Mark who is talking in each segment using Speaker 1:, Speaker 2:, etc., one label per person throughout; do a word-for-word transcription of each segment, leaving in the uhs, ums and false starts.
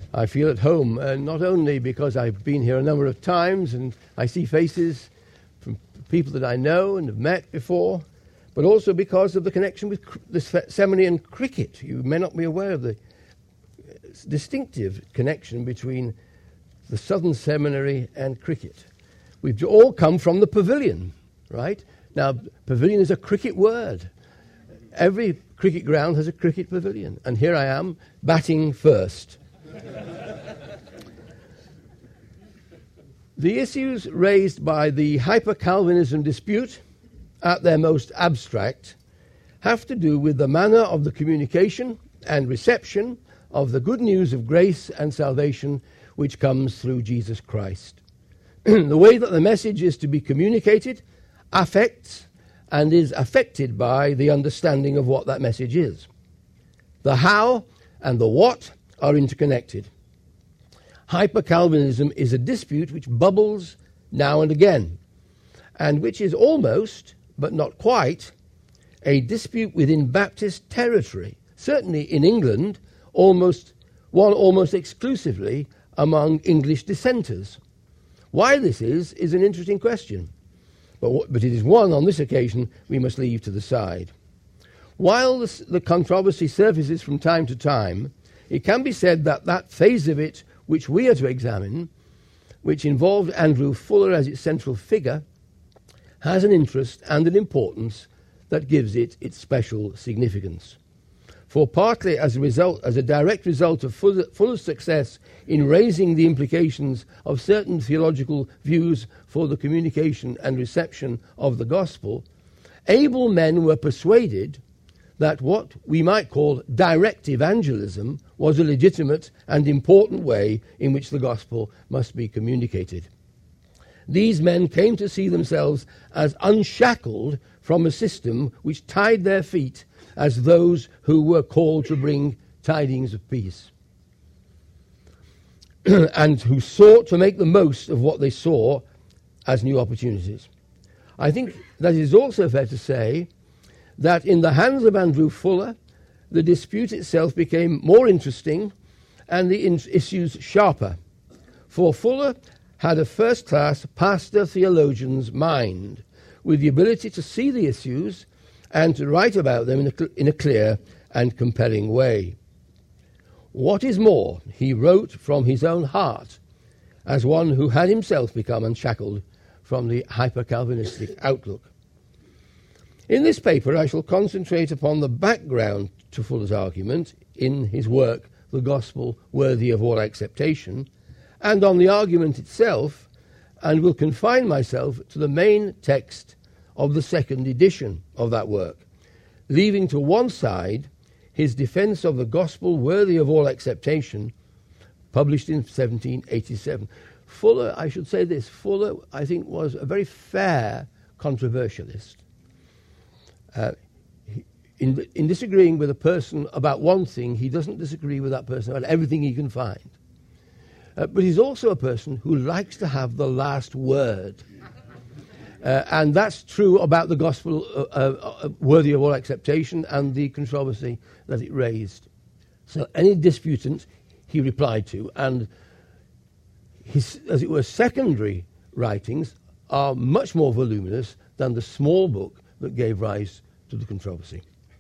Speaker 1: I feel at home, uh, not only because I've been here a number of times and I see faces from people that I know and have met before, but also because of the connection with cr- the seminary and cricket. You may not be aware of the distinctive connection between the Southern Seminary and cricket. We've all come from the pavilion, right? Now, pavilion is a cricket word. Every cricket ground has a cricket pavilion, and here I am, batting first. The issues raised by the hyper-Calvinism dispute, at their most abstract, have to do with the manner of the communication and reception of the good news of grace and salvation which comes through Jesus Christ. The way that the message is to be communicated affects and is affected by the understanding of what that message is. The how and the what are interconnected. Hyper-Calvinism is a dispute which bubbles now and again, and which is almost, but not quite, a dispute within Baptist territory, certainly in England, almost one almost exclusively among English dissenters. Why this is, is an interesting question, but, but it is one on this occasion we must leave to the side. While this, the controversy surfaces from time to time, it can be said that that phase of it which we are to examine, which involved Andrew Fuller as its central figure, has an interest and an importance that gives it its special significance. For partly as a result, as a direct result of Fuller, Fuller's success in raising the implications of certain theological views for the communication and reception of the gospel, able men were persuaded that what we might call direct evangelism was a legitimate and important way in which the gospel must be communicated. These men came to see themselves as unshackled from a system which tied their feet as those who were called to bring tidings of peace, and who sought to make the most of what they saw as new opportunities. I think that it is also fair to say that in the hands of Andrew Fuller, the dispute itself became more interesting and the in- issues sharper. For Fuller had a first-class pastor-theologian's mind, with the ability to see the issues and to write about them in a, cl- in a clear and compelling way. What is more, he wrote from his own heart, as one who had himself become unshackled from the hyper-Calvinistic outlook. In this paper, I shall concentrate upon the background to Fuller's argument in his work, The Gospel Worthy of All Acceptation, and on the argument itself, and will confine myself to the main text of the second edition of that work, leaving to one side his defense of the Gospel Worthy of All Acceptation, published in seventeen eighty-seven. Fuller, I should say this, Fuller, I think, was a very fair controversialist. Uh, he, in, in disagreeing with a person about one thing, he doesn't disagree with that person about everything he can find. Uh, but he's also a person who likes to have the last word. Uh, and that's true about the gospel uh, uh, worthy of all acceptation and the controversy that it raised. So any disputant he replied to, and his, as it were, secondary writings are much more voluminous than the small book that gave rise to the controversy.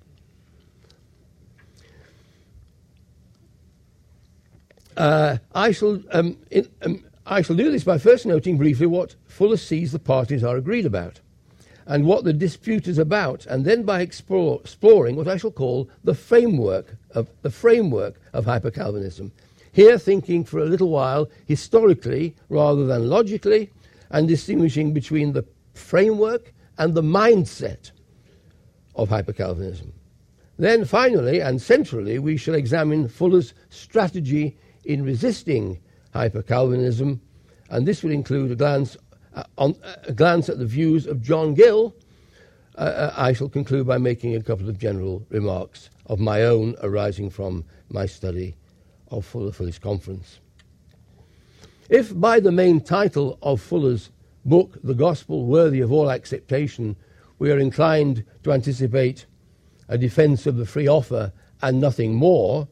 Speaker 1: Uh, I shall um, in, um, I shall do this by first noting briefly what Fuller sees the parties are agreed about, and what the dispute is about, and then by explore, exploring what I shall call the framework of the framework of hyper-Calvinism. Here, thinking for a little while historically rather than logically, and distinguishing between the framework and the mindset of hyper-Calvinism. Then finally and centrally we shall examine Fuller's strategy in resisting hyper-Calvinism, and this will include a glance, uh, on, uh, a glance at the views of John Gill. Uh, I shall conclude by making a couple of general remarks of my own arising from my study of Fuller for this conference. If by the main title of Fuller's book, The Gospel Worthy of All Acceptation, we are inclined to anticipate a defense of the free offer and nothing more,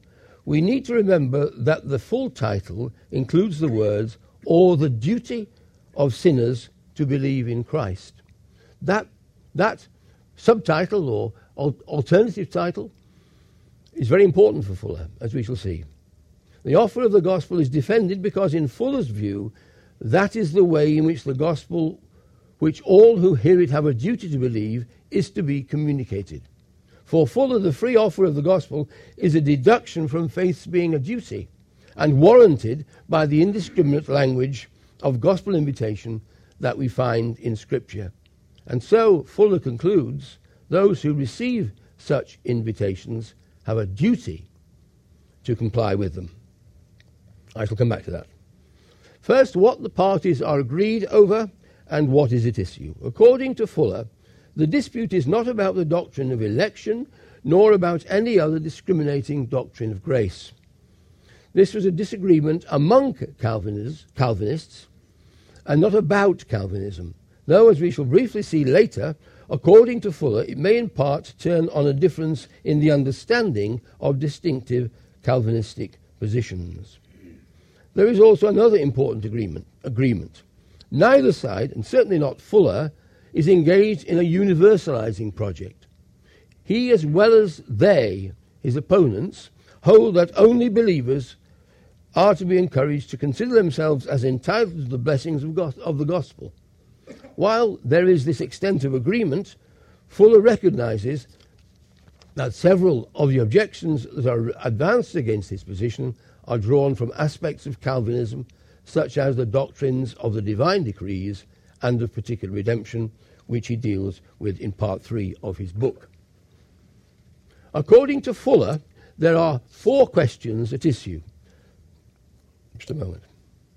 Speaker 1: we need to remember that the full title includes the words, or the duty of sinners to believe in Christ. That, that subtitle or al- alternative title is very important for Fuller, as we shall see. The offer of the gospel is defended because in Fuller's view, that is the way in which the gospel, which all who hear it have a duty to believe, is to be communicated. For Fuller, the free offer of the gospel is a deduction from faith's being a duty, and warranted by the indiscriminate language of gospel invitation that we find in Scripture. And so, Fuller concludes, those who receive such invitations have a duty to comply with them. I shall come back to that. First, what the parties are agreed over and what is at issue. According to Fuller, the dispute is not about the doctrine of election, nor about any other discriminating doctrine of grace. This was a disagreement among Calvinists, Calvinists and not about Calvinism, though, as we shall briefly see later, according to Fuller, it may in part turn on a difference in the understanding of distinctive Calvinistic positions. There is also another important agreement. agreement. Neither side, and certainly not Fuller, is engaged in a universalizing project. He, as well as they, his opponents, hold that only believers are to be encouraged to consider themselves as entitled to the blessings of, go- of the gospel. While there is this extent of agreement, Fuller recognizes that several of the objections that are advanced against his position are drawn from aspects of Calvinism, such as the doctrines of the divine decrees and of particular redemption, which he deals with in part three of his book. According to Fuller, there are four questions at issue. Just a moment.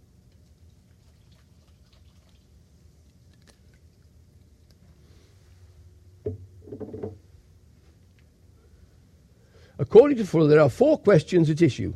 Speaker 1: According to Fuller, there are four questions at issue.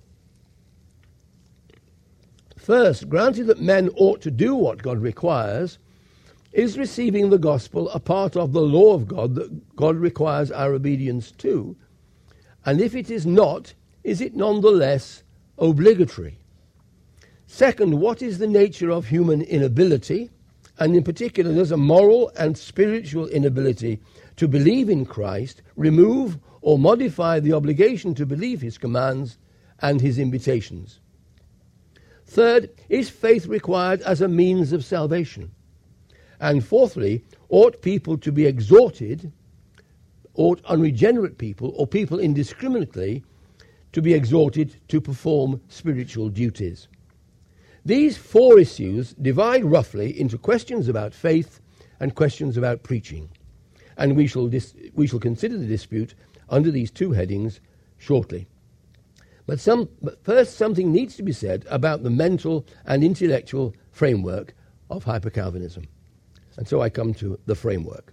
Speaker 1: First, granted that men ought to do what God requires, is receiving the gospel a part of the law of God that God requires our obedience to? And if it is not, is it nonetheless obligatory? Second, what is the nature of human inability? And in particular, does a moral and spiritual inability to believe in Christ remove or modify the obligation to believe his commands and his invitations? Third, is faith required as a means of salvation? And fourthly, ought people to be exhorted, ought unregenerate people or people indiscriminately to be exhorted to perform spiritual duties? These four issues divide roughly into questions about faith and questions about preaching, and we shall, dis- we shall consider the dispute under these two headings shortly. But, some, but first, something needs to be said about the mental and intellectual framework of hyper-Calvinism. And so I come to the framework.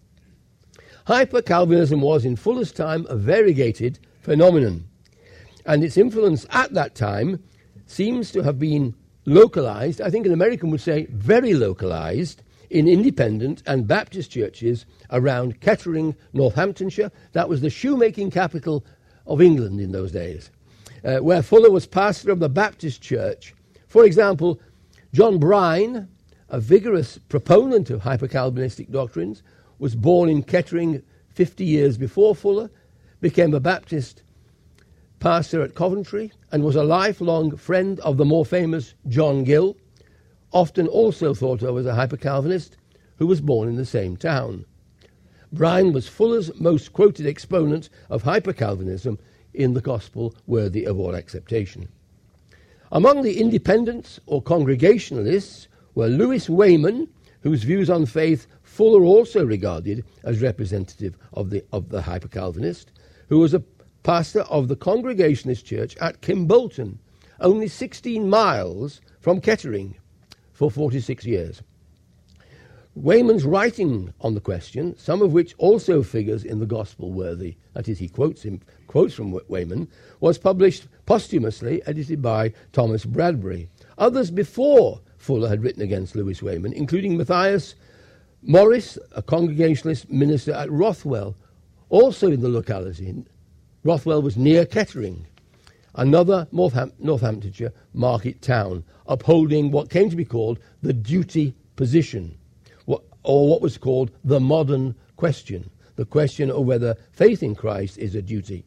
Speaker 1: Hyper-Calvinism was, in Fuller's time, a variegated phenomenon, and its influence at that time seems to have been localized, I think an American would say very localized, in independent and Baptist churches around Kettering, Northamptonshire. That was the shoemaking capital of England in those days, uh, where Fuller was pastor of the Baptist church. For example, John Brine, a vigorous proponent of hyper-Calvinistic doctrines, was born in Kettering fifty years before Fuller, became a Baptist pastor at Coventry, and was a lifelong friend of the more famous John Gill, often also thought of as a hyper-Calvinist, who was born in the same town. Brine was Fuller's most quoted exponent of hyper-Calvinism in the gospel worthy of all acceptation. Among the independents or Congregationalists were Lewis Wayman, whose views on faith Fuller also regarded as representative of the, of the hyper-Calvinist, who was a pastor of the Congregationalist church at Kimbolton, only sixteen miles from Kettering, for forty-six years. Wayman's writing on the question, some of which also figures in the Gospel Worthy, that is, he quotes him, quotes from Wayman, was published posthumously, edited by Thomas Bradbury. Others before Fuller had written against Lewis Wayman, including Matthias Morris, a Congregationalist minister at Rothwell, also in the locality. Rothwell was near Kettering. another Northam- Northamptonshire market town, upholding what came to be called the duty position, what, or what was called the modern question, the question of whether faith in Christ is a duty.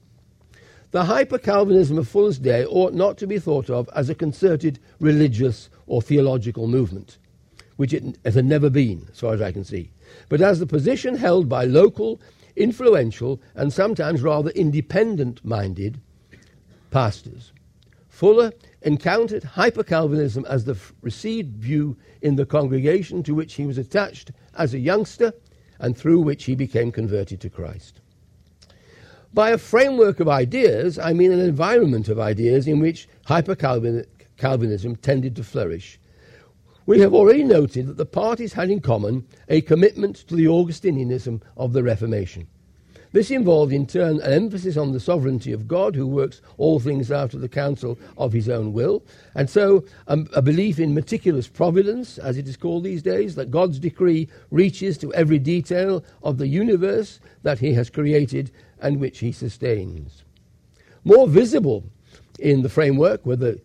Speaker 1: The hyper-Calvinism of Fuller's day ought not to be thought of as a concerted religious or theological movement, which it, it had never been, as far as I can see, but as the position held by local, influential, and sometimes rather independent-minded pastors. Fuller encountered hyper-Calvinism as the f- received view in the congregation to which he was attached as a youngster and through which he became converted to Christ. By a framework of ideas, I mean an environment of ideas in which hyper-Calvinism tended to flourish. We have already noted that the parties had in common a commitment to the Augustinianism of the Reformation. This involved in turn an emphasis on the sovereignty of God, who works all things after the counsel of his own will, and so um, a belief in meticulous providence, as it is called these days, that God's decree reaches to every detail of the universe that he has created and which he sustains. More visible in the framework were the,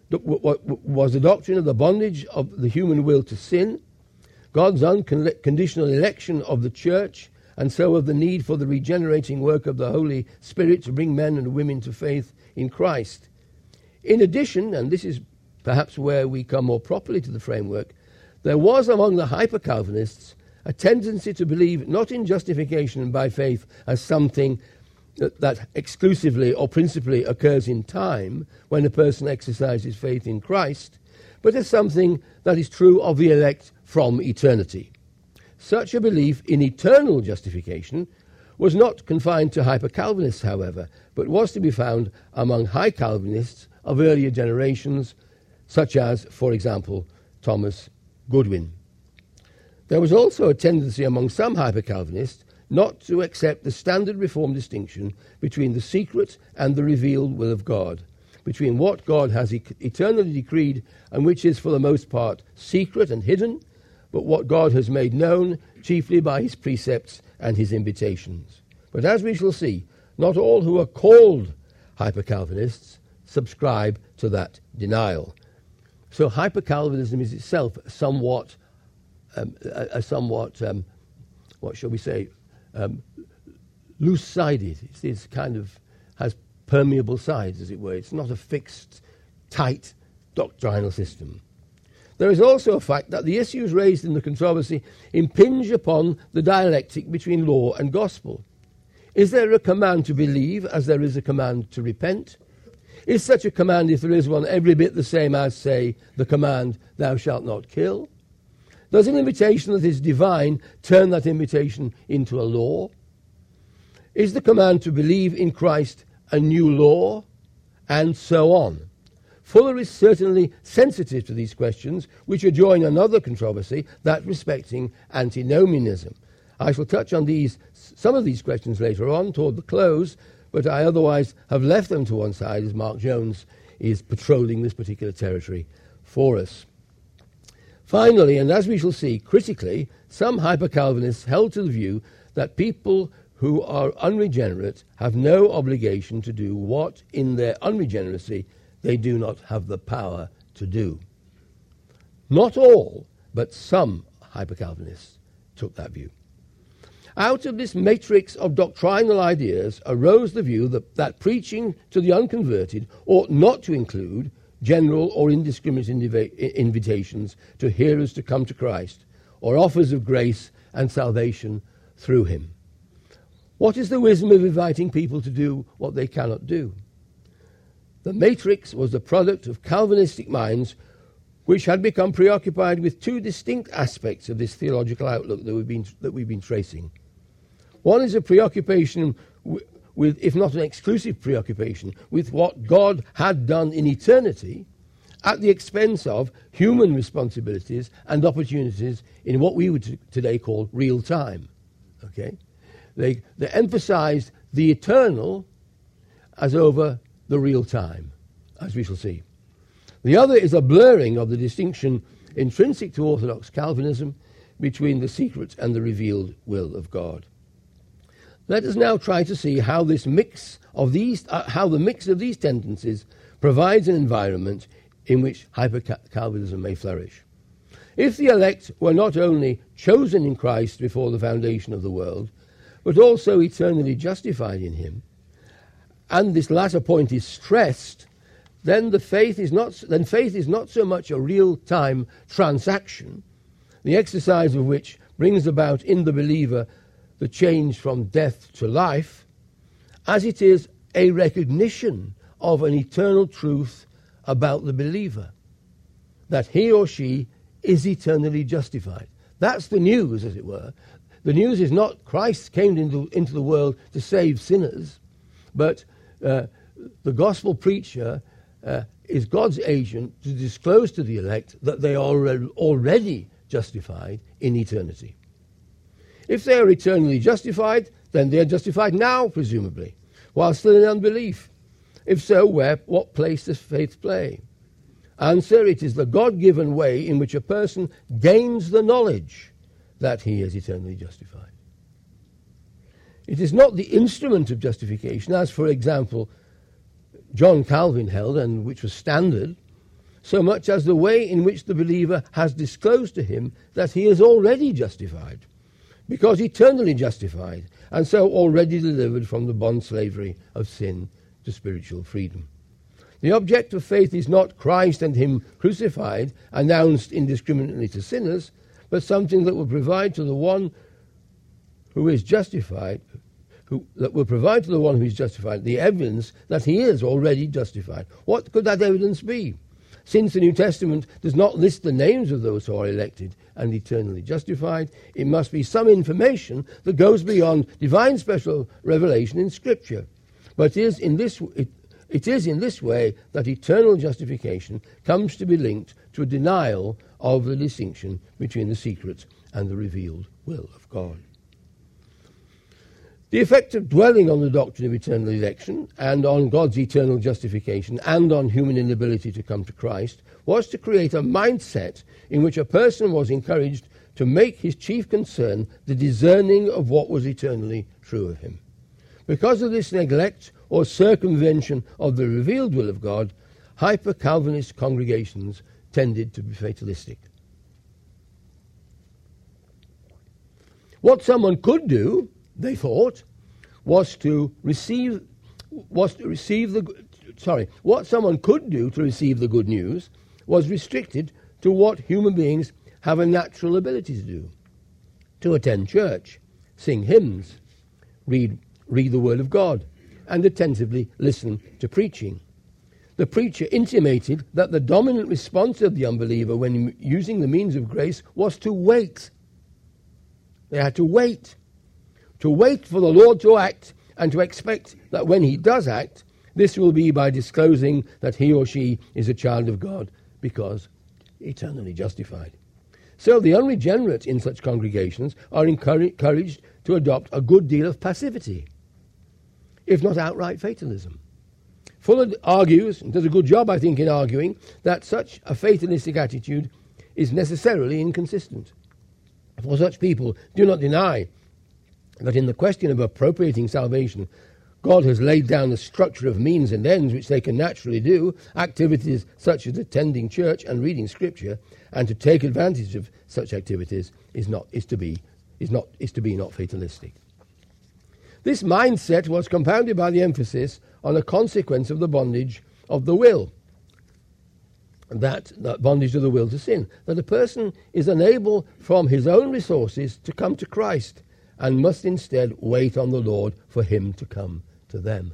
Speaker 1: was the doctrine of the bondage of the human will to sin, God's unconditional election of the church, and so of the need for the regenerating work of the Holy Spirit to bring men and women to faith in Christ. In addition, and this is perhaps where we come more properly to the framework, there was among the hyper-Calvinists a tendency to believe not in justification by faith as something that, that exclusively or principally occurs in time when a person exercises faith in Christ, but as something that is true of the elect from eternity. Such a belief in eternal justification was not confined to hyper-Calvinists, however, but was to be found among high Calvinists of earlier generations, such as, for example, Thomas Goodwin. There was also a tendency among some hyper-Calvinists not to accept the standard Reformed distinction between the secret and the revealed will of God, between what God has e- eternally decreed and which is for the most part secret and hidden, but what God has made known chiefly by his precepts and his invitations. But as we shall see, not all who are called hyper-Calvinists subscribe to that denial. So hyper-Calvinism is itself somewhat, um, a, a somewhat, um, what shall we say, um, loose-sided. It's, it's kind of has permeable sides, as it were. It's not a fixed, tight doctrinal system. There is also a fact that the issues raised in the controversy impinge upon the dialectic between law and gospel. Is there a command to believe as there is a command to repent? Is such a command, if there is one, every bit the same as, say, the command, thou shalt not kill? Does an invitation that is divine turn that invitation into a law? Is the command to believe in Christ a new law? And so on. Fuller is certainly sensitive to these questions, which adjoin another controversy, that respecting antinomianism. I shall touch on these, some of these questions later on, toward the close, but I otherwise have left them to one side as Mark Jones is patrolling this particular territory for us. Finally, and as we shall see, critically, some hyper-Calvinists held to the view that people who are unregenerate have no obligation to do what, in their unregeneracy, they do not have the power to do. Not all, but some hyper-Calvinists took that view. Out of this matrix of doctrinal ideas arose the view that, that preaching to the unconverted ought not to include general or indiscriminate inv- invitations to hearers to come to Christ, or offers of grace and salvation through him. What is the wisdom of inviting people to do what they cannot do? The matrix was the product of Calvinistic minds which had become preoccupied with two distinct aspects of this theological outlook that we've been, that we've been tracing. One is a preoccupation w- with, if not an exclusive preoccupation, with what God had done in eternity at the expense of human responsibilities and opportunities in what we would t- today call real time. Okay? They, they emphasized the eternal as over the real time, as we shall see. The other is a blurring of the distinction intrinsic to Orthodox Calvinism between the secret and the revealed will of God. Let us now try to see how this mix of these, uh, how the mix of these tendencies provides an environment in which hyper-Calvinism may flourish. If the elect were not only chosen in Christ before the foundation of the world, but also eternally justified in him, and this latter point is stressed, then the faith is not then faith is not so much a real-time transaction, the exercise of which brings about in the believer the change from death to life, as it is a recognition of an eternal truth about the believer, that he or she is eternally justified. That's the news, as it were. The news is not Christ came into, into the world to save sinners, but uh, the gospel preacher uh, is God's agent to disclose to the elect that they are already justified in eternity. If they are eternally justified, then they are justified now, presumably, while still in unbelief. If so, where, what place does faith play? Answer, it is the God-given way in which a person gains the knowledge that he is eternally justified. It is not the instrument of justification, as, for example, John Calvin held, and which was standard, so much as the way in which the believer has disclosed to him that he is already justified, because eternally justified, and so already delivered from the bond-slavery of sin to spiritual freedom. The object of faith is not Christ and him crucified, announced indiscriminately to sinners, but something that will provide to the one who is justified, who, that will provide to the one who is justified the evidence that he is already justified. What could that evidence be? Since the New Testament does not list the names of those who are elected and eternally justified, it must be some information that goes beyond divine special revelation in Scripture. But it is in this, it, it is in this way that eternal justification comes to be linked to a denial of the distinction between the secret and the revealed will of God. The effect of dwelling on the doctrine of eternal election and on God's eternal justification and on human inability to come to Christ was to create a mindset in which a person was encouraged to make his chief concern the discerning of what was eternally true of him. Because of this neglect or circumvention of the revealed will of God, hyper-Calvinist congregations tended to be fatalistic. What someone could do, they thought, was to receive was to receive the sorry what someone could do to receive the good news was restricted to what human beings have a natural ability to do: to attend church, sing hymns, read read the Word of God, and attentively listen to preaching. The preacher intimated that the dominant response of the unbeliever when using the means of grace was to wait. They had to wait. To wait for the Lord to act, and to expect that when he does act, this will be by disclosing that he or she is a child of God, because eternally justified. So the unregenerate in such congregations are encouraged to adopt a good deal of passivity, if not outright fatalism. Fuller argues, and does a good job, I think, in arguing, that such a fatalistic attitude is necessarily inconsistent. For such people do not deny that in the question of appropriating salvation, God has laid down the structure of means and ends which they can naturally do, activities such as attending church and reading Scripture, and to take advantage of such activities is not is to be is not is to be not fatalistic. This mindset was compounded by the emphasis on a consequence of the bondage of the will, that, that bondage of the will to sin, that a person is unable from his own resources to come to Christ, and must instead wait on the Lord for him to come to them.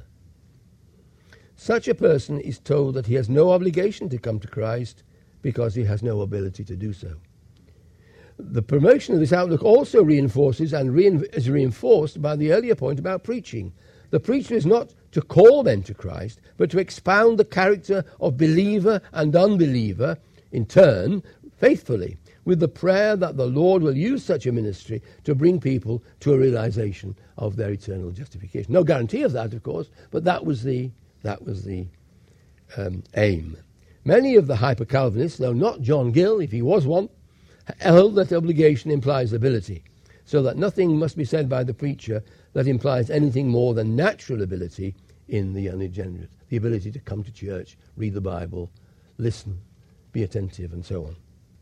Speaker 1: Such a person is told that he has no obligation to come to Christ because he has no ability to do so. The promotion of this outlook also reinforces and rein- is reinforced by the earlier point about preaching. The preacher is not to call men to Christ, but to expound the character of believer and unbeliever in turn faithfully, with the prayer that the Lord will use such a ministry to bring people to a realization of their eternal justification. No guarantee of that, of course, but that was the that was the um, aim. Many of the hyper-Calvinists, though not John Gill, if he was one, held that obligation implies ability, so that nothing must be said by the preacher that implies anything more than natural ability in the unregenerate. the ability to come to church, read the Bible, listen, be attentive, and so on.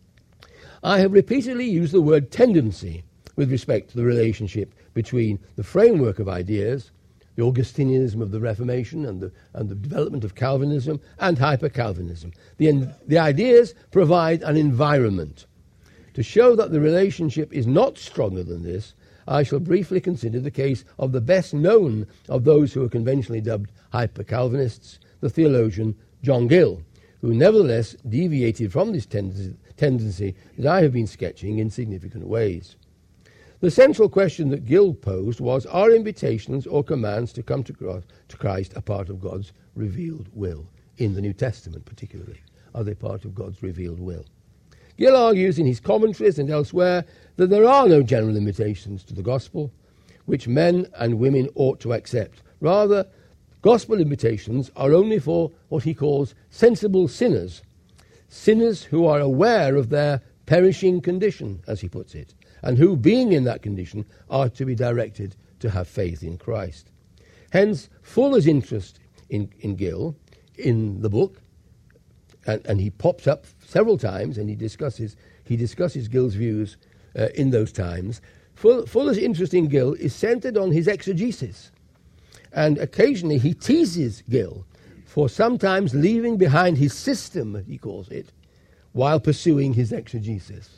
Speaker 1: I have repeatedly used the word tendency with respect to the relationship between the framework of ideas, the Augustinianism of the Reformation and the, and the development of Calvinism, and hyper-Calvinism. The, the ideas provide an environment. To show that the relationship is not stronger than this, I shall briefly consider the case of the best known of those who are conventionally dubbed hyper-Calvinists, the theologian John Gill, who nevertheless deviated from this tendency, tendency that I have been sketching in significant ways. The central question that Gill posed was, are invitations or commands to come to Christ a part of God's revealed will? In the New Testament particularly, are they part of God's revealed will? Gill argues in his commentaries and elsewhere that there are no general invitations to the gospel which men and women ought to accept. Rather, gospel invitations are only for what he calls sensible sinners, sinners who are aware of their perishing condition, as he puts it, and who, being in that condition, are to be directed to have faith in Christ. Hence, Fuller's interest in, in Gill, in the book, and, and he pops up several times, and he discusses he discusses Gill's views uh, in those times. Full, Fuller's interest in Gill is centered on his exegesis, and occasionally he teases Gill for sometimes leaving behind his system, as he calls it, while pursuing his exegesis.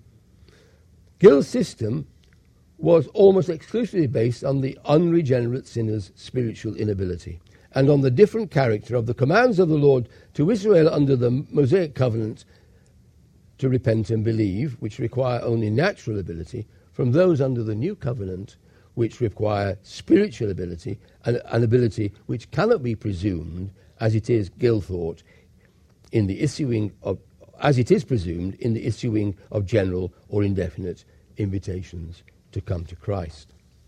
Speaker 1: Gill's system was almost exclusively based on the unregenerate sinner's spiritual inability and on the different character of the commands of the Lord to Israel under the Mosaic covenant to repent and believe, which require only natural ability, from those under the new covenant, which require spiritual ability, and an ability which cannot be presumed, as it is, Gill thought, in the issuing of, as it is presumed in the issuing of general or indefinite invitations to come to Christ.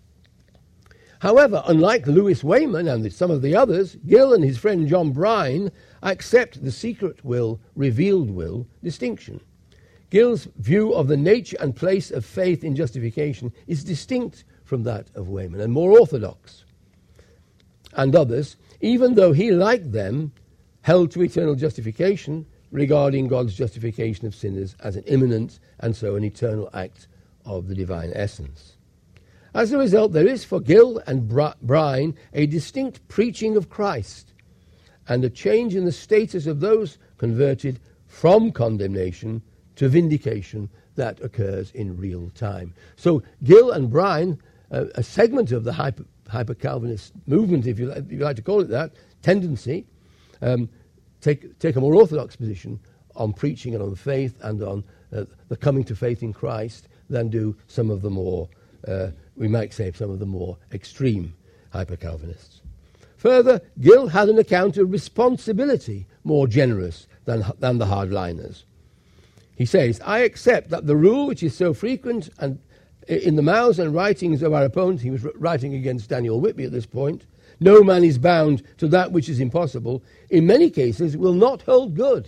Speaker 1: However, unlike Lewis Wayman and some of the others, Gill and his friend John Brine accept the secret will, revealed will distinction. Gill's view of the nature and place of faith in justification is distinct from that of Wayman and more orthodox. And others, even though he, like them, held to eternal justification, regarding God's justification of sinners as an imminent and so an eternal act of the divine essence. As a result, there is for Gill and Brine a distinct preaching of Christ and a change in the status of those converted from condemnation to vindication that occurs in real time. So Gill and Brine, uh, a segment of the hyper, hyper-Calvinist movement, if you, if you like to call it that, tendency, um, take, take a more orthodox position on preaching and on faith and on uh, the coming to faith in Christ than do some of the more, uh, we might say, some of the more extreme hyper-Calvinists. Further, Gill had an account of responsibility more generous than, than the hardliners. He says, I accept that the rule which is so frequent and in the mouths and writings of our opponents, he was writing against Daniel Whitby at this point, no man is bound to that which is impossible, in many cases will not hold good.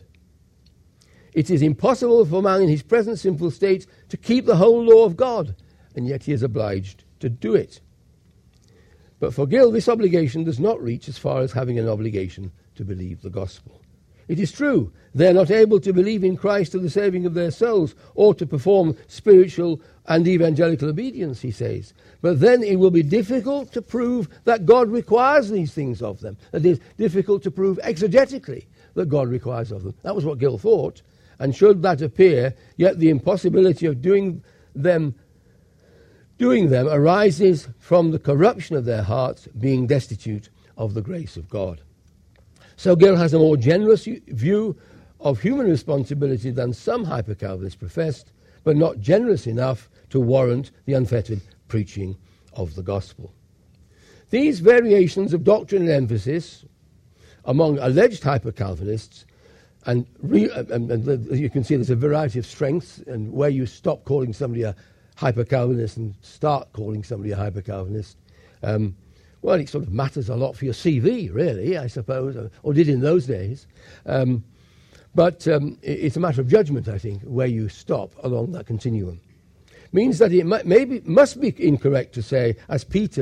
Speaker 1: It is impossible for man in his present sinful state to keep the whole law of God, and yet he is obliged to do it. But for Gill, this obligation does not reach as far as having an obligation to believe the gospel. It is true, they are not able to believe in Christ to the saving of their souls or to perform spiritual and evangelical obedience, he says. But then it will be difficult to prove that God requires these things of them. It is difficult to prove exegetically that God requires of them. That was what Gill thought. And should that appear, yet the impossibility of doing them doing them arises from the corruption of their hearts being destitute of the grace of God. So Gill has a more generous view of human responsibility than some hyper-Calvinists professed, but not generous enough to warrant the unfettered preaching of the gospel. These variations of doctrine and emphasis among alleged hyper-Calvinists, and, re- and, and you can see there's a variety of strengths, and where you stop calling somebody a hyper-Calvinist and start calling somebody a hyper-Calvinist, um, well, it sort of matters a lot for your C V, really, I suppose, or, or did in those days. Um, but um, it, it's a matter of judgment, I think, where you stop along that continuum. Means that it might, maybe must be incorrect to say, as Peter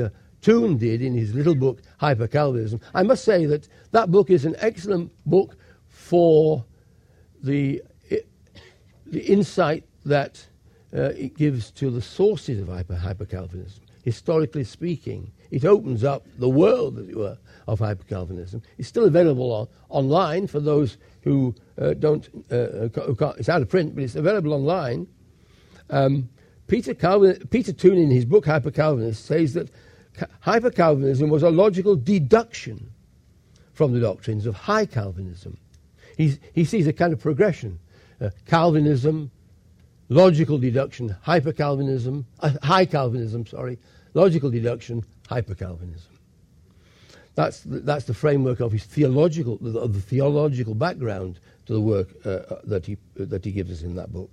Speaker 1: Toon did in his little book, Hyper-Calvinism. I must say that that book is an excellent book for the, the insight that uh, it gives to the sources of hyper, hyper-Calvinism. Historically speaking, it opens up the world, as it were, of hyper-Calvinism. It's still available on, online for those who uh, don't, uh, who can't, it's out of print, but it's available online. Um, Peter, Calvin, Peter Toon, in his book Hyper-Calvinist, says that ca- hyper-Calvinism was a logical deduction from the doctrines of high Calvinism. He's, he sees a kind of progression. Uh, Calvinism, logical deduction, hyper-Calvinism, uh, high Calvinism, sorry, logical deduction, hyper-Calvinism. That's the, that's the framework of his theological, of the theological background to the work uh, that he uh, that he gives us in that book.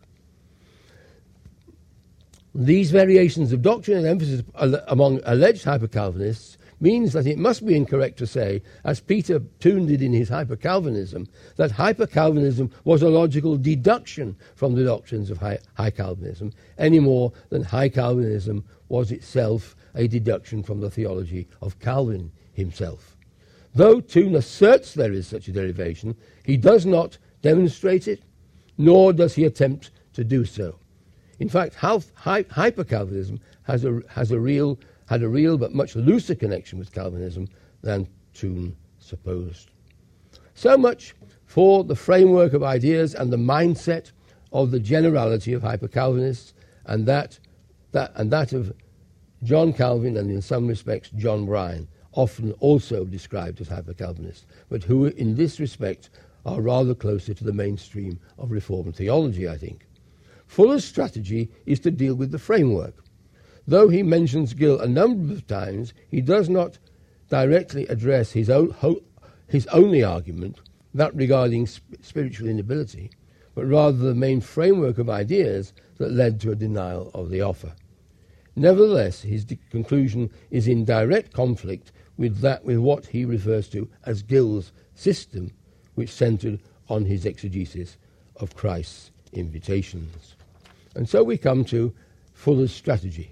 Speaker 1: These variations of doctrine and emphasis among alleged hyper-Calvinists means that it must be incorrect to say, as Peter Toon did in his Hyper-Calvinism, that Hyper-Calvinism was a logical deduction from the doctrines of high, high Calvinism, any more than High Calvinism was itself a deduction from the theology of Calvin himself. Though Toon asserts there is such a derivation, he does not demonstrate it, nor does he attempt to do so. In fact, Hyper-Calvinism has a, has a real, had a real but much looser connection with Calvinism than Toon supposed. So much for the framework of ideas and the mindset of the generality of Hyper-Calvinists, and that, that, and that of John Calvin, and in some respects John Bryan, often also described as Hyper-Calvinists, but who in this respect are rather closer to the mainstream of Reformed theology, I think. Fuller's strategy is to deal with the framework. Though he mentions Gill a number of times, he does not directly address his, own, ho- his only argument, that regarding sp- spiritual inability, but rather the main framework of ideas that led to a denial of the offer. Nevertheless, his de- conclusion is in direct conflict with that with what he refers to as Gill's system, which centered on his exegesis of Christ's invitations. And so we come to Fuller's strategy.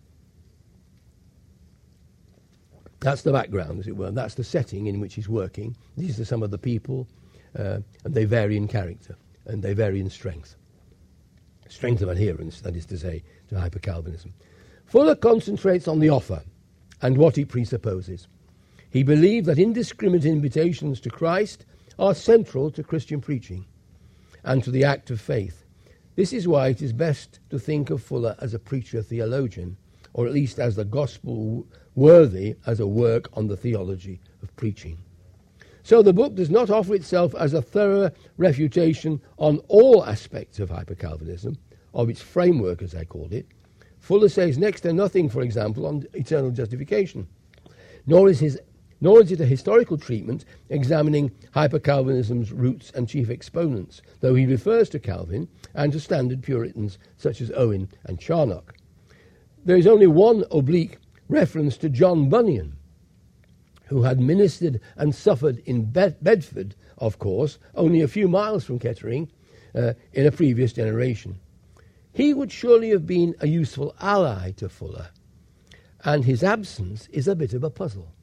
Speaker 1: That's the background, as it were. That's the setting in which he's working. These are some of the people, uh, and they vary in character, and they vary in strength. Strength of adherence, that is to say, to Hyper-Calvinism. Fuller concentrates on the offer and what he presupposes. He believed that indiscriminate invitations to Christ are central to Christian preaching and to the act of faith. This is why it is best to think of Fuller as a preacher-theologian, or at least as the gospel-worthy as a work on the theology of preaching. So the book does not offer itself as a thorough refutation on all aspects of Hyper-Calvinism, of its framework, as I called it. Fuller says next to nothing, for example, on eternal justification, nor is his Nor is it a historical treatment examining Hyper-Calvinism's roots and chief exponents, though he refers to Calvin and to standard Puritans such as Owen and Charnock. There is only one oblique reference to John Bunyan, who had ministered and suffered in Bed- Bedford, of course, only a few miles from Kettering, uh, in a previous generation. He would surely have been a useful ally to Fuller, and his absence is a bit of a puzzle.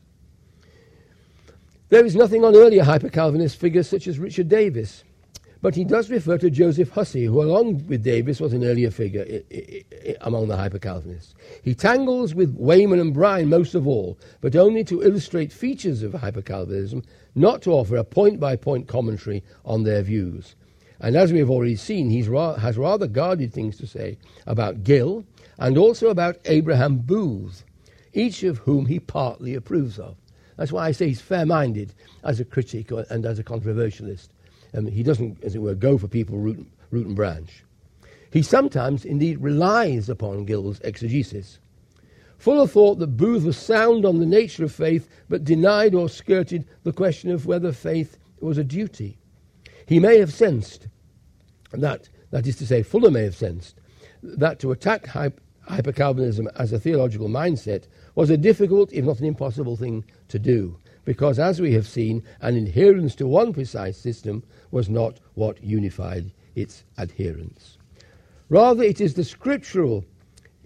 Speaker 1: There is nothing on earlier Hyper-Calvinist figures such as Richard Davis, but he does refer to Joseph Hussey, who along with Davis was an earlier figure I- I- I- among the Hyper-Calvinists. He tangles with Wayman and Bryan most of all, but only to illustrate features of Hyper-Calvinism, not to offer a point-by-point commentary on their views. And as we have already seen, he ra- has rather guarded things to say about Gill and also about Abraham Booth, each of whom he partly approves of. That's why I say he's fair-minded as a critic and as a controversialist. Um, he doesn't, as it were, go for people root, root and branch. He sometimes, indeed, relies upon Gill's exegesis. Fuller thought that Booth was sound on the nature of faith, but denied or skirted the question of whether faith was a duty. He may have sensed that, that is to say, Fuller may have sensed, that to attack hyper, Hyper-Calvinism as a theological mindset was a difficult, if not an impossible thing to do, because, as we have seen, an adherence to one precise system was not what unified its adherents. Rather, it is the scriptural,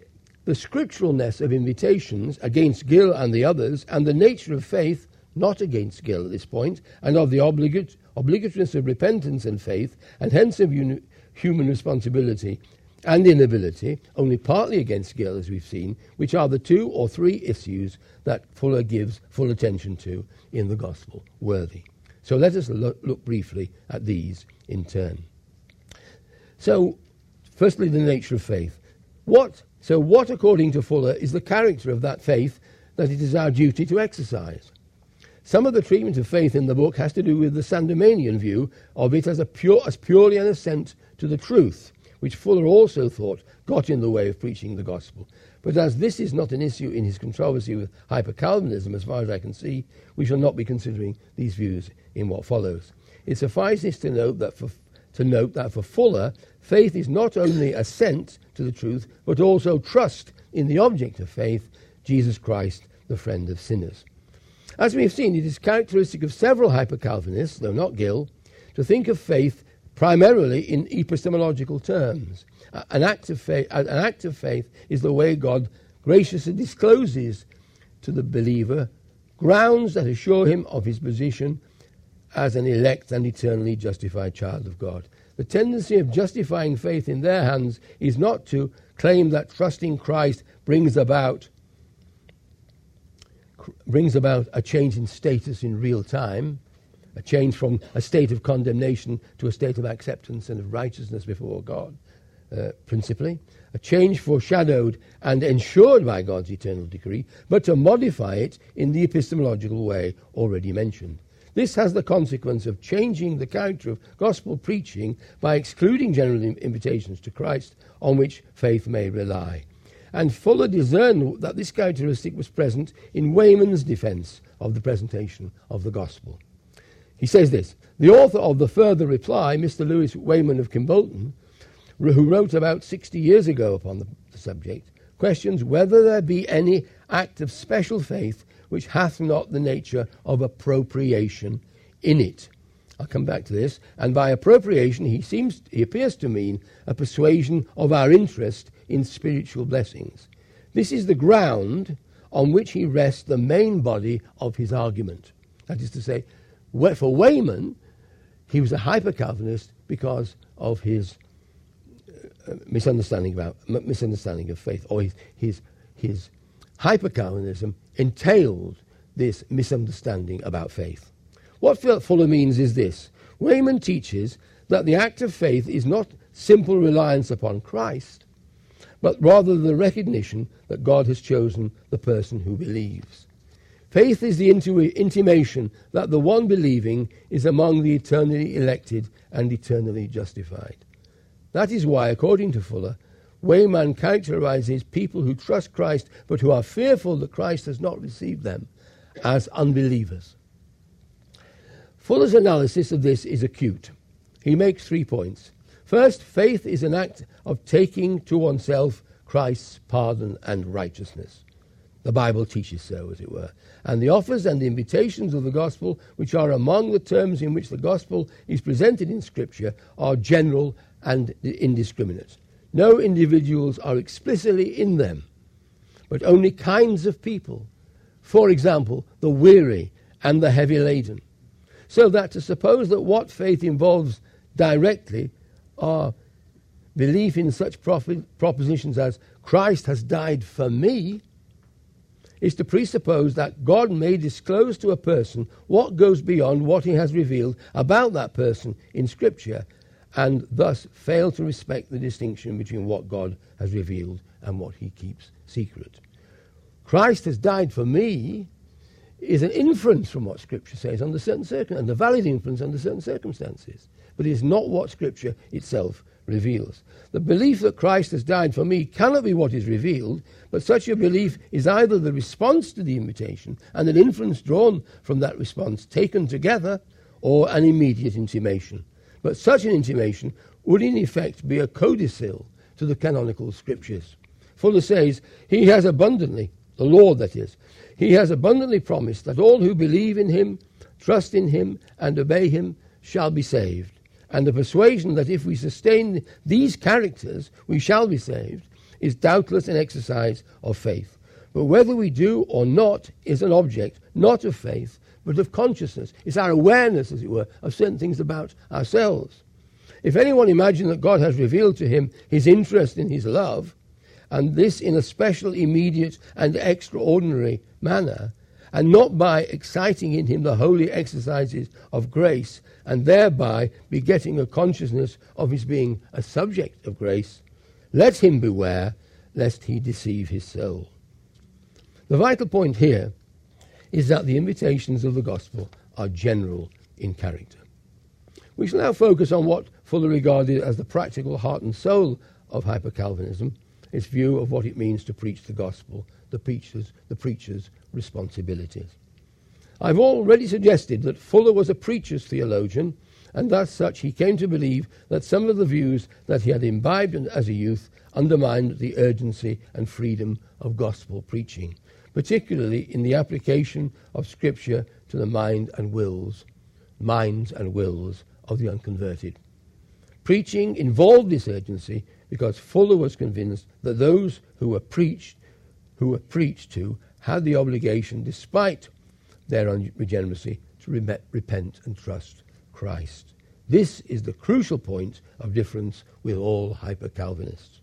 Speaker 1: the scripturalness of invitations against Gill and the others, and the nature of faith, not against Gill at this point, and of the obligat- obligatoriness of repentance and faith, and hence of uni- human responsibility and inability, only partly against Gill, as we've seen, which are the two or three issues that Fuller gives full attention to in the Gospel Worthy. So let us look, look briefly at these in turn. So, firstly, the nature of faith. What, so what, according to Fuller, is the character of that faith that it is our duty to exercise? Some of the treatment of faith in the book has to do with the Sandemanian view of it as, a pure, as purely an assent to the truth, which Fuller also thought got in the way of preaching the gospel. But as this is not an issue in his controversy with hyper-Calvinism, as far as I can see, we shall not be considering these views in what follows. It suffices to note that for, to note that for Fuller, faith is not only assent to the truth, but also trust in the object of faith, Jesus Christ, the friend of sinners. As we have seen, it is characteristic of several hyper-Calvinists, though not Gill, to think of faith primarily in epistemological terms. An act of faith, an act of faith is the way God graciously discloses to the believer grounds that assure him of his position as an elect and eternally justified child of God. The tendency of justifying faith in their hands is not to claim that trusting Christ brings about brings about a change in status in real time, a change from a state of condemnation to a state of acceptance and of righteousness before God, uh, principally, a change foreshadowed and ensured by God's eternal decree, but to modify it in the epistemological way already mentioned. This has the consequence of changing the character of gospel preaching by excluding general invitations to Christ on which faith may rely. And Fuller discerned that this characteristic was present in Wayman's defense of the presentation of the gospel. He says this: the author of the further reply, Mister Lewis Wayman of Kimbolton, who wrote about sixty years ago upon the, the subject, questions whether there be any act of special faith which hath not the nature of appropriation in it. I'll come back to this. And by appropriation, he seems, he appears to mean a persuasion of our interest in spiritual blessings. This is the ground on which he rests the main body of his argument. That is to say, for Wayman, he was a hyper-Calvinist because of his uh, misunderstanding about m- misunderstanding of faith, or his his, his hyper-Calvinism entailed this misunderstanding about faith. What Fuller means is this: Wayman teaches that the act of faith is not simple reliance upon Christ, but rather the recognition that God has chosen the person who believes. Faith is the intu- intimation that the one believing is among the eternally elected and eternally justified. That is why, according to Fuller, Wayman characterizes people who trust Christ but who are fearful that Christ has not received them as unbelievers. Fuller's analysis of this is acute. He makes three points. First, faith is an act of taking to oneself Christ's pardon and righteousness. The Bible teaches so, as it were. And the offers and the invitations of the gospel, which are among the terms in which the gospel is presented in Scripture, are general and indiscriminate. No individuals are explicitly in them, but only kinds of people. For example, the weary and the heavy laden. So that to suppose that what faith involves directly are belief in such profi- propositions as Christ has died for me is to presuppose that God may disclose to a person what goes beyond what he has revealed about that person in Scripture, and thus fail to respect the distinction between what God has revealed and what he keeps secret. Christ has died for me is an inference from what Scripture says under certain circumstances, and a valid inference under certain circumstances, but it is not what Scripture itself reveals. The belief that Christ has died for me cannot be what is revealed, but such a belief is either the response to the invitation and an inference drawn from that response taken together, or an immediate intimation. But such an intimation would in effect be a codicil to the canonical Scriptures. Fuller says, he has abundantly, the Lord that is, he has abundantly promised that all who believe in him, trust in him, and obey him shall be saved. And the persuasion that if we sustain these characters, we shall be saved, is doubtless an exercise of faith. But whether we do or not is an object, not of faith, but of consciousness. It's our awareness, as it were, of certain things about ourselves. If anyone imagines that God has revealed to him his interest in his love, and this in a special, immediate, and extraordinary manner, and not by exciting in him the holy exercises of grace, and thereby begetting a consciousness of his being a subject of grace, let him beware lest he deceive his soul. The vital point here is that the invitations of the gospel are general in character. We shall now focus on what Fuller regarded as the practical heart and soul of hyper-Calvinism, its view of what it means to preach the gospel, the preacher's, the preacher's responsibilities. I've already suggested that Fuller was a preacher's theologian, and as such he came to believe that some of the views that he had imbibed as a youth undermined the urgency and freedom of gospel preaching, particularly in the application of Scripture to the mind and wills, minds and wills of the unconverted. Preaching involved this urgency because Fuller was convinced that those who were preached, who were preached to, had the obligation, despite their unregeneracy, to re- repent and trust Christ. This is the crucial point of difference with all hyper-Calvinists.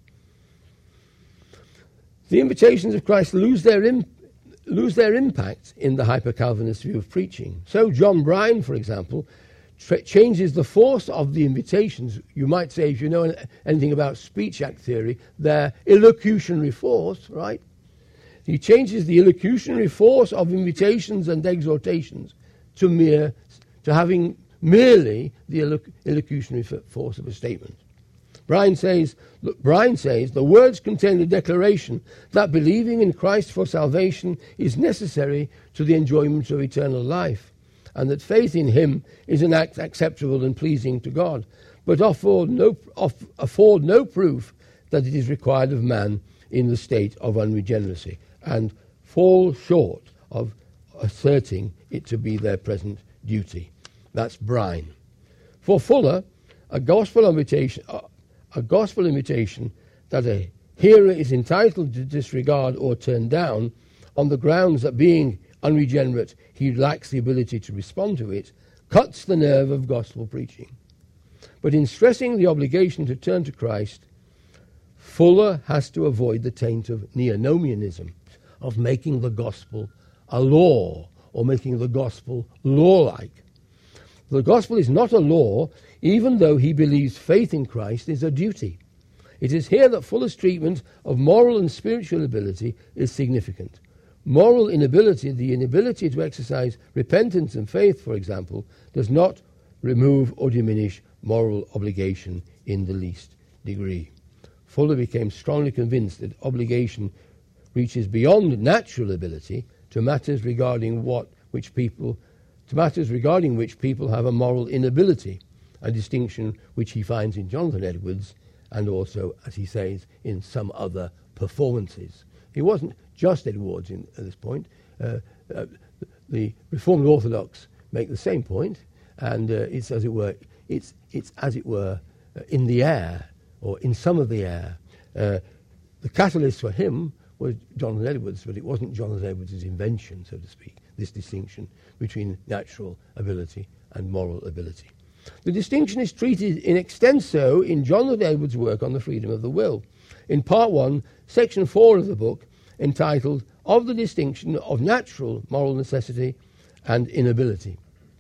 Speaker 1: The invitations of Christ lose their imp- lose their impact in the hyper-Calvinist view of preaching. So John Bryan, for example, tra- changes the force of the invitations. You might say, if you know anything about speech act theory, their illocutionary force, right? He changes the illocutionary force of invitations and exhortations to mere, to having merely the illoc- illocutionary f- force of a statement. Bryan says, look, Bryan says, the words contain the declaration that believing in Christ for salvation is necessary to the enjoyment of eternal life, and that faith in him is an act acceptable and pleasing to God, but afford no, off, afford no proof that it is required of man in the state of unregeneracy, and fall short of asserting it to be their present duty. That's Bryan. For Fuller, a gospel invitation, uh, a gospel invitation that a hearer is entitled to disregard or turn down on the grounds that being unregenerate he lacks the ability to respond to it, cuts the nerve of gospel preaching. But in stressing the obligation to turn to Christ, Fuller has to avoid the taint of neonomianism, of making the gospel a law or making the gospel law-like. The gospel is not a law, even though he believes faith in Christ is a duty. It is here that Fuller's treatment of moral and spiritual ability is significant. Moral inability, the inability to exercise repentance and faith, for example, does not remove or diminish moral obligation in the least degree. Fuller became strongly convinced that obligation reaches beyond natural ability to matters regarding what which people to matters regarding which people have a moral inability, a distinction which he finds in Jonathan Edwards and also, as he says, in some other performances. It wasn't just Edwards in, at this point. Uh, uh, the Reformed Orthodox make the same point, and uh, it's as it were, it's it's as it were uh, in the air or in some of the air. Uh, the catalyst for him was Jonathan Edwards, but it wasn't Jonathan Edwards' invention, so to speak, this distinction between natural ability and moral ability. The distinction is treated in extenso in Jonathan Edwards' work on the freedom of the will. In part one, section four of the book, entitled Of the Distinction of Natural Moral Necessity and Inability.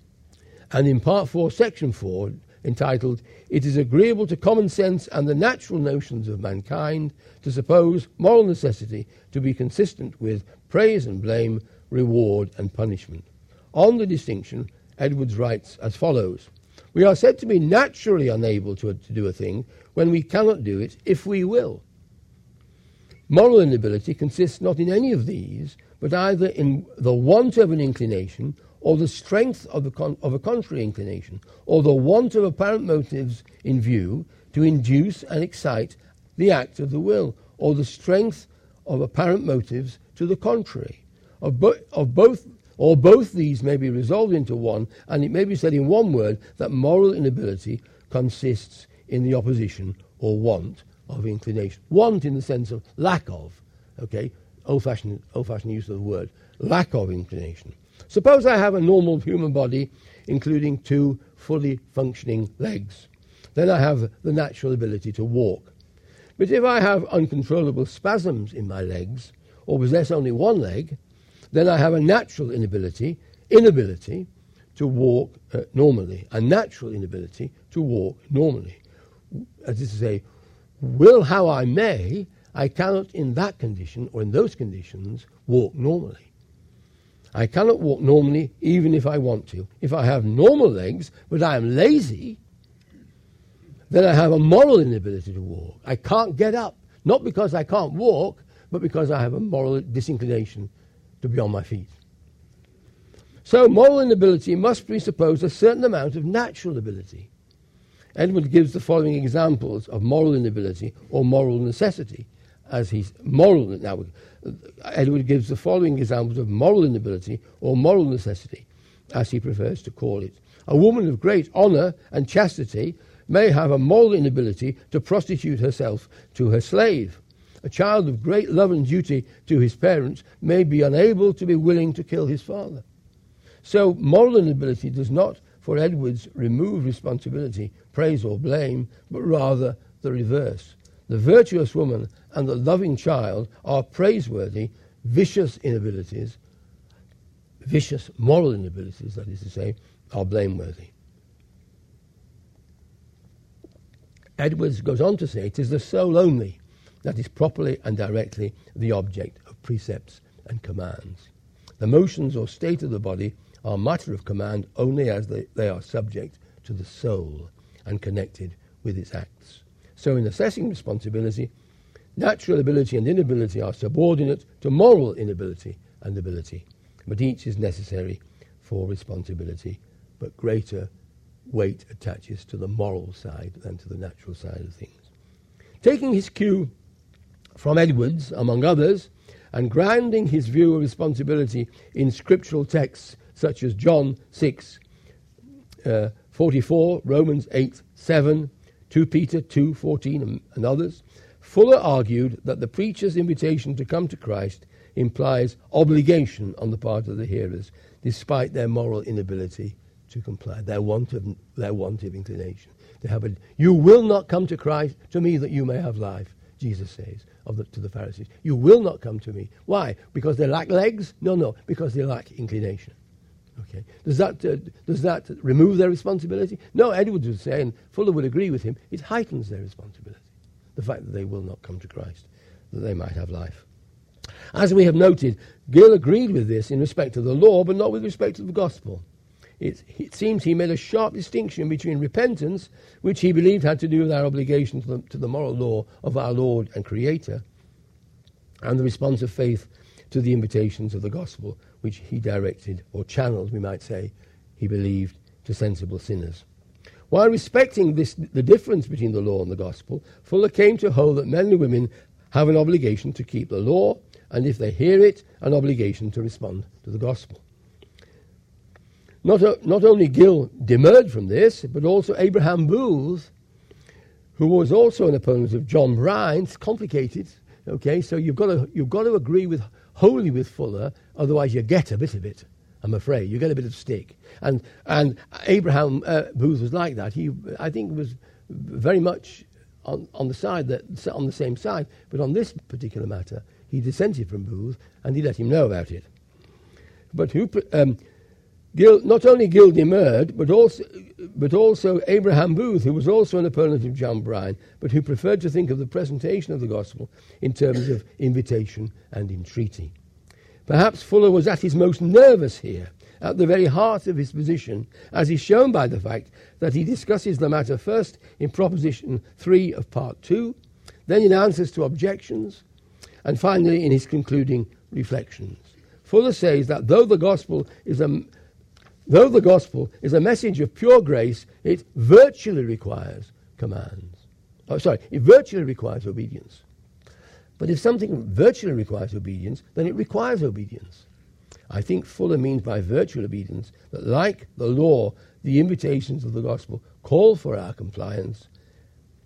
Speaker 1: And in part four, section four, entitled It is Agreeable to Common Sense and the Natural Notions of Mankind to suppose moral necessity to be consistent with praise and blame, reward and punishment. On the distinction, Edwards writes as follows: we are said to be naturally unable to, to do a thing when we cannot do it if we will. Moral inability consists not in any of these, but either in the want of an inclination, or the strength of, the con- of a contrary inclination, or the want of apparent motives in view to induce and excite the act of the will, or the strength of apparent motives to the contrary. Of, bo- of both, or both these may be resolved into one, and it may be said in one word that moral inability consists in the opposition or want of inclination. Want in the sense of lack of, okay, old-fashioned, old-fashioned use of the word, lack of inclination. Suppose I have a normal human body, including two fully functioning legs. Then I have the natural ability to walk. But if I have uncontrollable spasms in my legs, or possess only one leg, then I have a natural inability, inability to walk uh, normally, a natural inability to walk normally. As is to say, will how I may, I cannot in that condition, or in those conditions, walk normally. I cannot walk normally even if I want to. If I have normal legs, but I am lazy, then I have a moral inability to walk. I can't get up, not because I can't walk, but because I have a moral disinclination to be on my feet. So moral inability must presuppose a certain amount of natural ability. Edward gives the following examples of moral inability or moral necessity, as he's moral now. Edward gives the following examples of moral inability or moral necessity, as he prefers to call it. A woman of great honour and chastity may have a moral inability to prostitute herself to her slave. A child of great love and duty to his parents may be unable to be willing to kill his father. So moral inability does not, for Edwards, remove responsibility, praise or blame, but rather the reverse. The virtuous woman and the loving child are praiseworthy. Vicious inabilities, vicious moral inabilities, that is to say, are blameworthy. Edwards goes on to say, it is the soul only that is properly and directly the object of precepts and commands. The motions or state of the body are matter of command only as they, they are subject to the soul and connected with its acts. So in assessing responsibility, natural ability and inability are subordinate to moral inability and ability, but each is necessary for responsibility, but greater weight attaches to the moral side than to the natural side of things. Taking his cue from Edwards, among others, and grounding his view of responsibility in scriptural texts such as John six, uh, forty-four, Romans eight, seven, Second Peter two, fourteen, and, and others, Fuller argued that the preacher's invitation to come to Christ implies obligation on the part of the hearers, despite their moral inability to comply, their want of their want of inclination. They have a, you will not come to Christ, to me that you may have life, Jesus says of the, to the Pharisees. You will not come to me. Why? Because they lack legs? No, no, because they lack inclination. Okay. Does that uh, does that remove their responsibility? No, Edwards would say, and Fuller would agree with him, it heightens their responsibility, the fact that they will not come to Christ, that they might have life. As we have noted, Gill agreed with this in respect to the law, but not with respect to the gospel. It, it seems he made a sharp distinction between repentance, which he believed had to do with our obligation to the, to the moral law of our Lord and Creator, and the response of faith to the invitations of the gospel, which he directed, or channeled, we might say, he believed, to sensible sinners. While respecting this, the difference between the law and the gospel, Fuller came to hold that men and women have an obligation to keep the law, and if they hear it, an obligation to respond to the gospel. Not, o- not only Gill demurred from this, but also Abraham Booth, who was also an opponent of John Bryan. It's complicated, okay, so you've got to, you've got to agree with wholly with Fuller, otherwise you get a bit of it, I'm afraid. You get a bit of stick. And and Abraham uh, Booth was like that. He, I think, was very much on, on the side that on the same side, but on this particular matter, he dissented from Booth, and he let him know about it. But who... Um, Gill, not only Gill demurred, but also, but also Abraham Booth, who was also an opponent of John Bryan, but who preferred to think of the presentation of the gospel in terms of invitation and entreaty. Perhaps Fuller was at his most nervous here, at the very heart of his position, as is shown by the fact that he discusses the matter first in proposition three of part two, then in answers to objections, and finally in his concluding reflections. Fuller says that though the gospel is a Though the gospel is a message of pure grace, it virtually requires commands. Oh, sorry, it virtually requires obedience. But if something virtually requires obedience, then it requires obedience. I think Fuller means by virtual obedience that, like the law, the invitations of the gospel call for our compliance,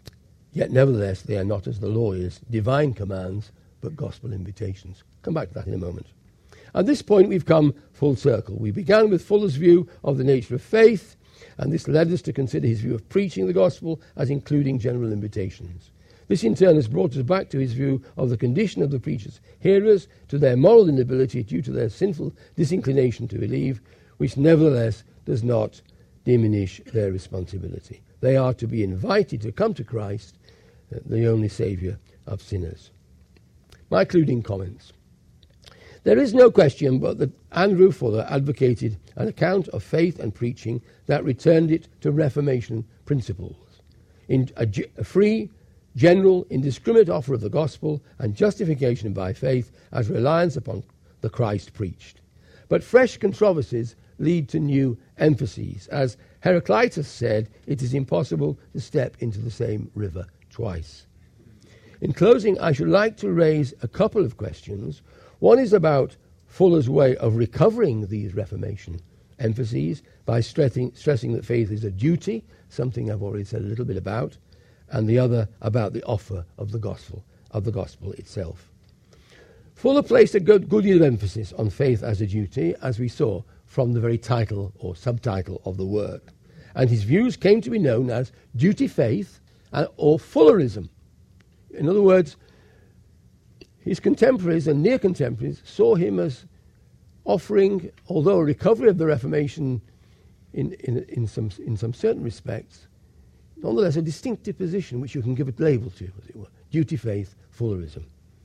Speaker 1: Yet nevertheless they are not, as the law is, divine commands, but gospel invitations. Come back to that in a moment. At this point we've come full circle. We began with Fuller's view of the nature of faith, and this led us to consider his view of preaching the gospel as including general invitations. This in turn has brought us back to his view of the condition of the preacher's hearers, to their moral inability due to their sinful disinclination to believe, which nevertheless does not diminish their responsibility. They are to be invited to come to Christ, the only Saviour of sinners. My concluding comments. There is no question but that Andrew Fuller advocated an account of faith and preaching that returned it to Reformation principles, in a, a free, general, indiscriminate offer of the gospel and justification by faith as reliance upon the Christ preached. But fresh controversies lead to new emphases. As Heraclitus said, it is impossible to step into the same river twice. In closing, I should like to raise a couple of questions. One is about Fuller's way of recovering these Reformation emphases by stressing, stressing that faith is a duty, something I've already said a little bit about, and the other about the offer of the gospel, of the gospel itself. Fuller placed a good, good deal of emphasis on faith as a duty, as we saw from the very title or subtitle of the work, and his views came to be known as duty faith and, or Fullerism. In other words, his contemporaries and near contemporaries saw him as offering, although a recovery of the Reformation in, in, in, some, in some certain respects, nonetheless a distinctive position which you can give a label to, as it were, duty faith, Fullerism.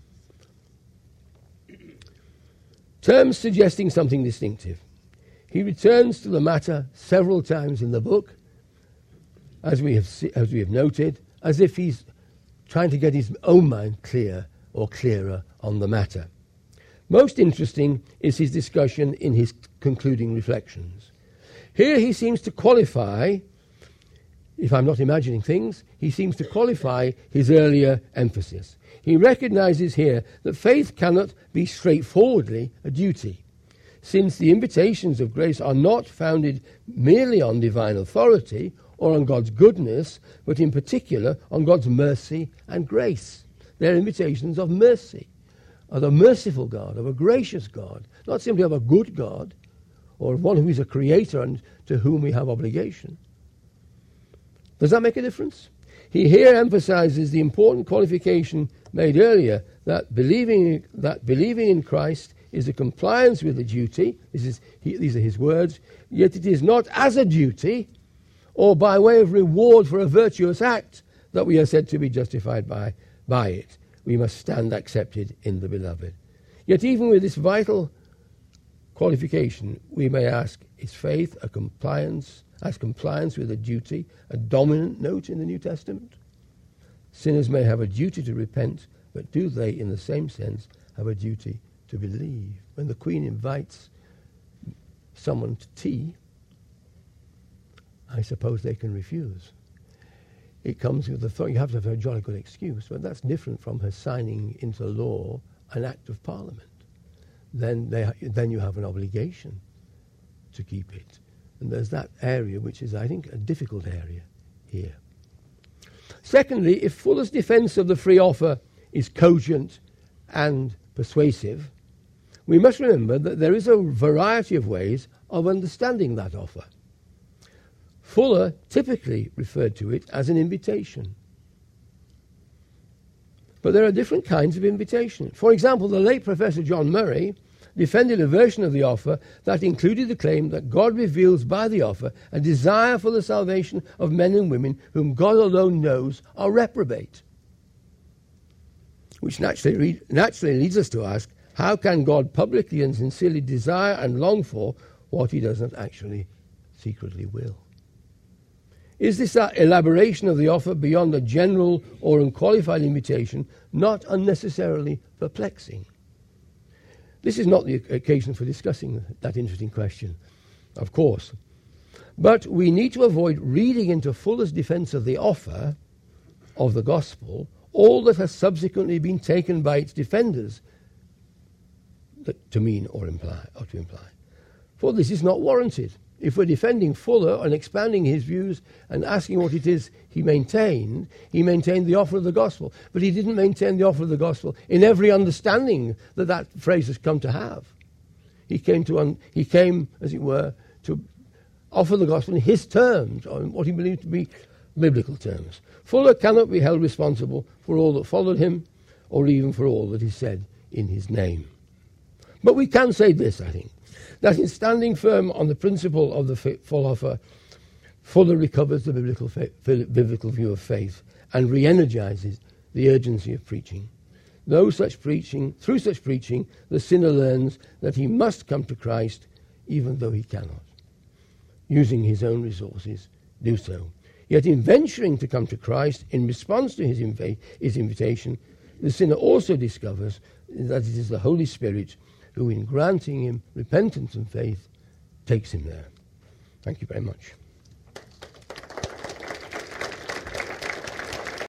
Speaker 1: Terms suggesting something distinctive. He returns to the matter several times in the book, as we have, se- as we have noted, as if he's trying to get his own mind clear or clearer on the matter. Most interesting is his discussion in his concluding reflections. Here he seems to qualify, if I'm not imagining things, he seems to qualify his earlier emphasis. He recognizes here that faith cannot be straightforwardly a duty, since the invitations of grace are not founded merely on divine authority or on God's goodness, but in particular on God's mercy and grace. They're invitations of mercy, of a merciful God, of a gracious God, not simply of a good God, or of one who is a creator and to whom we have obligation. Does that make a difference? He here emphasizes the important qualification made earlier, that believing that believing in Christ is a compliance with a duty. This is, he, these are his words. Yet it is not as a duty or by way of reward for a virtuous act that we are said to be justified by, by it. We must stand accepted in the beloved. Yet even with this vital qualification, we may ask, is faith a compliance, as compliance with a duty, a dominant note in the New Testament? Sinners may have a duty to repent, but do they, in the same sense, have a duty to believe? When the Queen invites someone to tea, I suppose they can refuse. It comes with the thought, you have to have a jolly good excuse, but that's different from her signing into law an act of Parliament. Then, they, then you have an obligation to keep it. And there's that area which is, I think, a difficult area here. Secondly, if Fuller's defense of the free offer is cogent and persuasive, we must remember that there is a variety of ways of understanding that offer. Fuller typically referred to it as an invitation. But there are different kinds of invitation. For example, the late Professor John Murray defended a version of the offer that included the claim that God reveals by the offer a desire for the salvation of men and women whom God alone knows are reprobate. Which naturally, re- naturally leads us to ask, how can God publicly and sincerely desire and long for what he does not actually secretly will? Is this elaboration of the offer beyond a general or unqualified invitation not unnecessarily perplexing? This is not the occasion for discussing that interesting question, of course. But we need to avoid reading into Fuller's defense of the offer of the gospel all that has subsequently been taken by its defenders that, to mean or imply, or to imply. For this is not warranted. if we're defending Fuller and expanding his views and asking what it is he maintained, he maintained the offer of the gospel. But he didn't maintain the offer of the gospel in every understanding that that phrase has come to have. He came, to un- he came, as it were, to offer the gospel in his terms, or in what he believed to be biblical terms. Fuller cannot be held responsible for all that followed him, or even for all that is said in his name. But we can say this, I think, that in standing firm on the principle of the full offer, Fuller recovers the biblical, fa- biblical view of faith and re-energizes the urgency of preaching. Though such preaching, through such preaching, the sinner learns that he must come to Christ even though he cannot, using his own resources, do so. Yet in venturing to come to Christ in response to his, inv- his invitation, the sinner also discovers that it is the Holy Spirit who, in granting him repentance and faith, takes him there. Thank you very much.